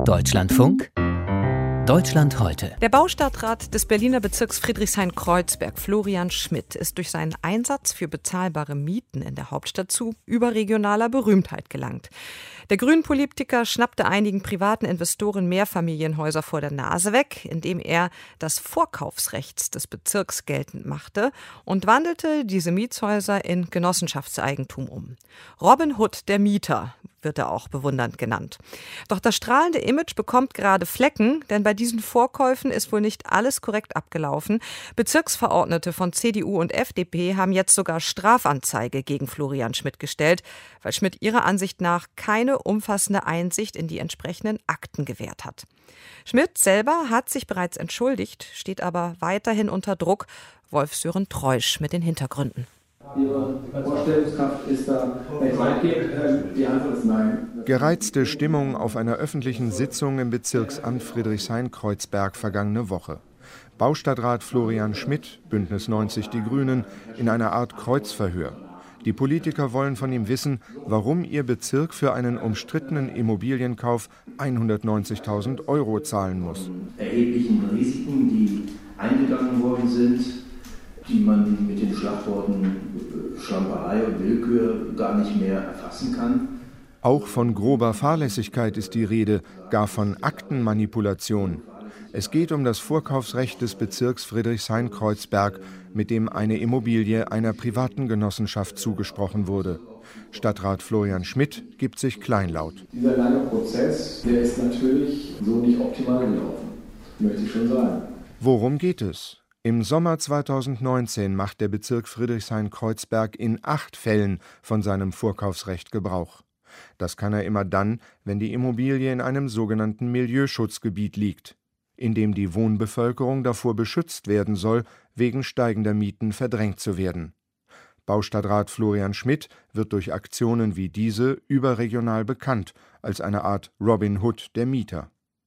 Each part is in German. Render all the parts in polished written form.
Deutschlandfunk Deutschland heute. Der Baustadtrat des Berliner Bezirks Friedrichshain-Kreuzberg, Florian Schmidt, ist durch seinen Einsatz für bezahlbare Mieten in der Hauptstadt zu überregionaler Berühmtheit gelangt. Der Grünen-Politiker schnappte einigen privaten Investoren Mehrfamilienhäuser vor der Nase weg, indem er das Vorkaufsrecht des Bezirks geltend machte und wandelte diese Mietshäuser in Genossenschaftseigentum um. Robin Hood, der Mieter, wird er auch bewundernd genannt. Doch das strahlende Image bekommt gerade Flecken, denn bei diesen Vorkäufen ist wohl nicht alles korrekt abgelaufen. Bezirksverordnete von CDU und FDP haben jetzt sogar Strafanzeige gegen Florian Schmidt gestellt, weil Schmidt ihrer Ansicht nach keine umfassende Einsicht in die entsprechenden Akten gewährt hat. Schmidt selber hat sich bereits entschuldigt, steht aber weiterhin unter Druck. Wolf-Sören Treusch mit den Hintergründen. Ihre Vorstellungskraft ist da recht weitgehend. Die Antwort ist nein. Gereizte Stimmung auf einer öffentlichen Sitzung im Bezirksamt Friedrichshain-Kreuzberg vergangene Woche. Baustadtrat Florian Schmidt, Bündnis 90 Die Grünen, in einer Art Kreuzverhör. Die Politiker wollen von ihm wissen, warum ihr Bezirk für einen umstrittenen Immobilienkauf 190.000 € zahlen muss. Erheblichen Risiken, die eingegangen worden sind, die man mit den Schlagworten Schlamperei und Willkür gar nicht mehr erfassen kann. Auch von grober Fahrlässigkeit ist die Rede, gar von Aktenmanipulation. Es geht um das Vorkaufsrecht des Bezirks Friedrichshain-Kreuzberg, mit dem eine Immobilie einer privaten Genossenschaft zugesprochen wurde. Stadtrat Florian Schmidt gibt sich kleinlaut. Dieser lange Prozess, der ist natürlich so nicht optimal gelaufen, möchte ich schon sagen. Worum geht es? Im Sommer 2019 macht der Bezirk Friedrichshain-Kreuzberg in 8 Fällen von seinem Vorkaufsrecht Gebrauch. Das kann er immer dann, wenn die Immobilie in einem sogenannten Milieuschutzgebiet liegt, in dem die Wohnbevölkerung davor beschützt werden soll, wegen steigender Mieten verdrängt zu werden. Baustadtrat Florian Schmidt wird durch Aktionen wie diese überregional bekannt als eine Art Robin Hood der Mieter.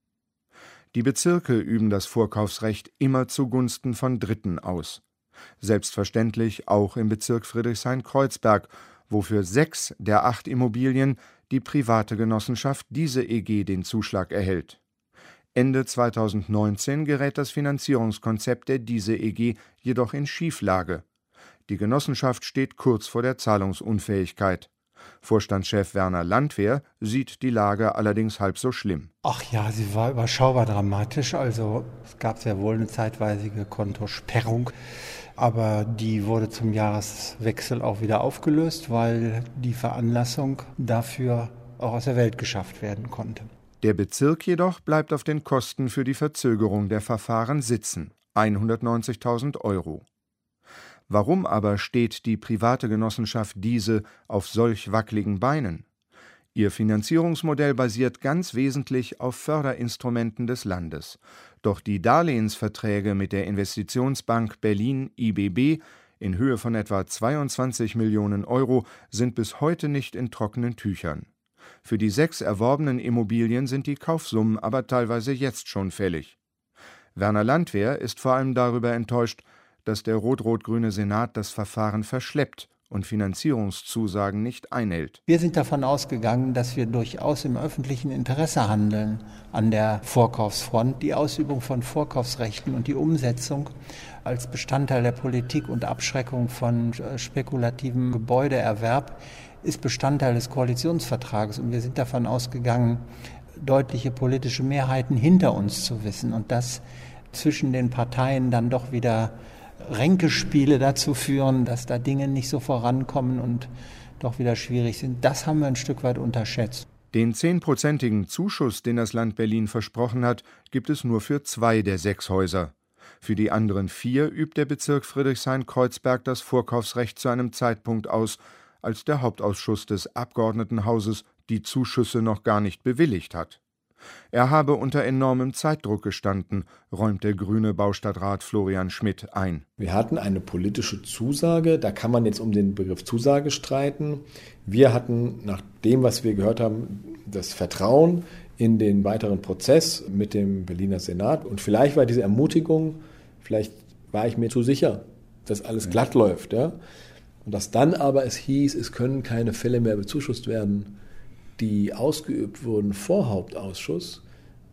Die Bezirke üben das Vorkaufsrecht immer zugunsten von Dritten aus. Selbstverständlich auch im Bezirk Friedrichshain-Kreuzberg, wo für 6 der 8 Immobilien die private Genossenschaft Diese EG den Zuschlag erhält. Ende 2019 gerät das Finanzierungskonzept der Diese EG jedoch in Schieflage. Die Genossenschaft steht kurz vor der Zahlungsunfähigkeit. Vorstandschef Werner Landwehr sieht die Lage allerdings halb so schlimm. Ach ja, sie war überschaubar dramatisch. Also es gab sehr wohl eine zeitweilige Kontosperrung, aber die wurde zum Jahreswechsel auch wieder aufgelöst, weil die Veranlassung dafür auch aus der Welt geschafft werden konnte. Der Bezirk jedoch bleibt auf den Kosten für die Verzögerung der Verfahren sitzen, 190.000 €. Warum aber steht die private Genossenschaft Diese auf solch wackeligen Beinen? Ihr Finanzierungsmodell basiert ganz wesentlich auf Förderinstrumenten des Landes. Doch die Darlehensverträge mit der Investitionsbank Berlin IBB in Höhe von etwa 22 Millionen € sind bis heute nicht in trockenen Tüchern. Für die 6 erworbenen Immobilien sind die Kaufsummen aber teilweise jetzt schon fällig. Werner Landwehr ist vor allem darüber enttäuscht, dass der rot-rot-grüne Senat das Verfahren verschleppt und Finanzierungszusagen nicht einhält. Wir sind davon ausgegangen, dass wir durchaus im öffentlichen Interesse handeln an der Vorkaufsfront. Die Ausübung von Vorkaufsrechten und die Umsetzung als Bestandteil der Politik und Abschreckung von spekulativem Gebäudeerwerb ist Bestandteil des Koalitionsvertrages. Und wir sind davon ausgegangen, deutliche politische Mehrheiten hinter uns zu wissen und dass zwischen den Parteien dann doch wieder Ränkespiele dazu führen, dass da Dinge nicht so vorankommen und doch wieder schwierig sind. Das haben wir ein Stück weit unterschätzt. Den 10-prozentigen Zuschuss, den das Land Berlin versprochen hat, gibt es nur für 2 der 6 Häuser. Für die anderen 4 übt der Bezirk Friedrichshain-Kreuzberg das Vorkaufsrecht zu einem Zeitpunkt aus, als der Hauptausschuss des Abgeordnetenhauses die Zuschüsse noch gar nicht bewilligt hat. Er habe unter enormem Zeitdruck gestanden, räumt der grüne Baustadtrat Florian Schmidt ein. Wir hatten eine politische Zusage, da kann man jetzt um den Begriff Zusage streiten. Wir hatten nach dem, was wir gehört haben, das Vertrauen in den weiteren Prozess mit dem Berliner Senat. Und vielleicht war diese Ermutigung, vielleicht war ich mir zu sicher, dass alles glatt läuft. Ja? Und dass dann aber es hieß, es können keine Fälle mehr bezuschusst werden, die ausgeübt wurden vor Hauptausschuss,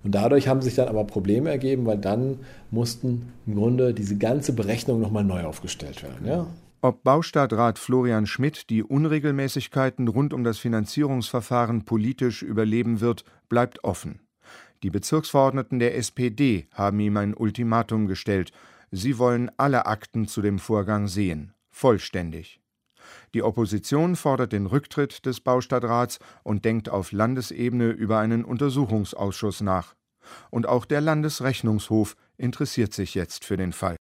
Und dadurch haben sich dann aber Probleme ergeben, weil dann mussten im Grunde diese ganze Berechnung nochmal neu aufgestellt werden. Ja? Ob Baustadtrat Florian Schmidt die Unregelmäßigkeiten rund um das Finanzierungsverfahren politisch überleben wird, bleibt offen. Die Bezirksverordneten der SPD haben ihm ein Ultimatum gestellt. Sie wollen alle Akten zu dem Vorgang sehen, vollständig. Die Opposition fordert den Rücktritt des Baustadtrats und denkt auf Landesebene über einen Untersuchungsausschuss nach. Und auch der Landesrechnungshof interessiert sich jetzt für den Fall.